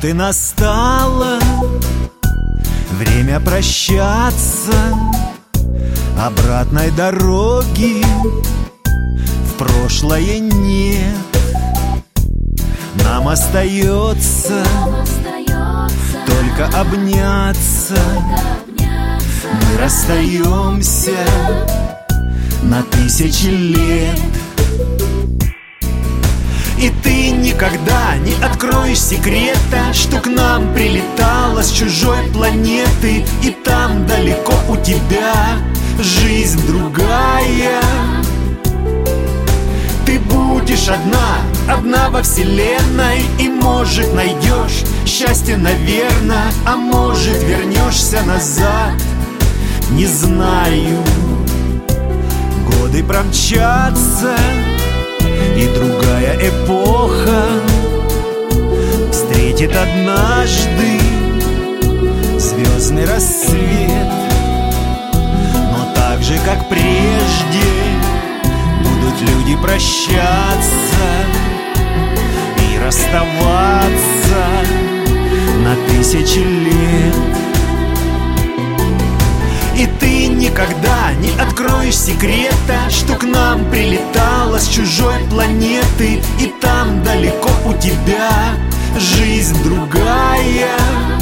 Вот и настало время прощаться. Обратной дороги в прошлое нет. Нам остается только обняться. Мы расстаемся на 1000 лет. И ты никогда не откроешь секрета, что к нам прилетала с чужой планеты. И там далеко у тебя жизнь другая. Ты будешь одна во вселенной. И может найдешь счастье, наверно, а может вернешься назад. Не знаю. Годы промчатся, и другая эпоха встретит однажды звездный рассвет. Но так же, как прежде, будут люди прощаться и расставаться на 1000 лет. И ты никогда не откроешь секрета, что к нам прилетала с чужой планеты. И там далеко у тебя жизнь другая.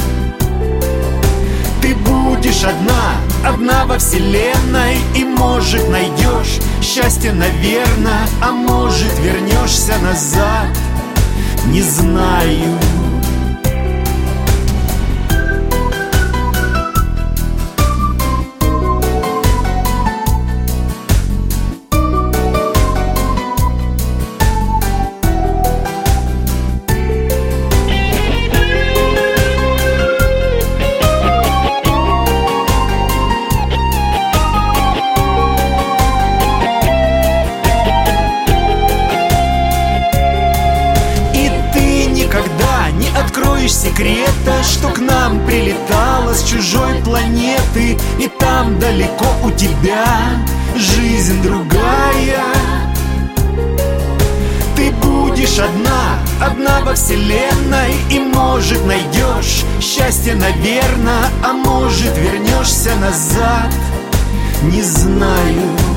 Ты будешь одна во вселенной. И может найдешь счастье, наверно, а может вернешься назад. Не знаю. Секрета, что к нам прилетала с чужой планеты. И там далеко у тебя жизнь другая. Ты будешь одна во вселенной. И может найдешь счастье, наверно, а может вернешься назад. Не знаю.